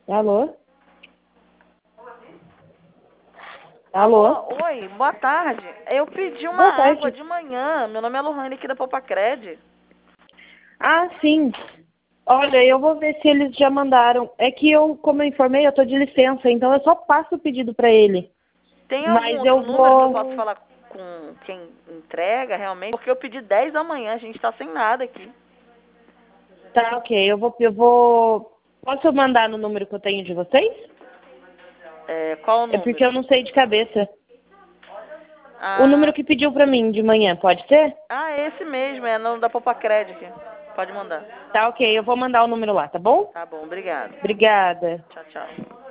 Alô? Alô? Oi, boa tarde. Eu pedi uma Boa tarde. água de manhã. Meu nome é Lohane aqui da Popacred. Ah, sim. Olha, eu vou ver se eles já mandaram. É que eu, como eu informei, eu tô de licença, então eu só passo o pedido pra ele. Tem algum Mas outro eu número que eu vou... possa falar com quem entrega realmente? Porque eu pedi 10 da manhã, a gente tá sem nada aqui. Tá, ok. Eu vou... Posso mandar no número que eu tenho de vocês? Qual o É porque número? eu não sei de cabeça. O número Ah, que pediu pra mim de manhã, pode ser? esse mesmo, é no da Popacred aqui. Pode mandar. Tá, ok. Eu vou mandar o número lá, tá bom? Tá bom, obrigado. Obrigada. Tchau, tchau.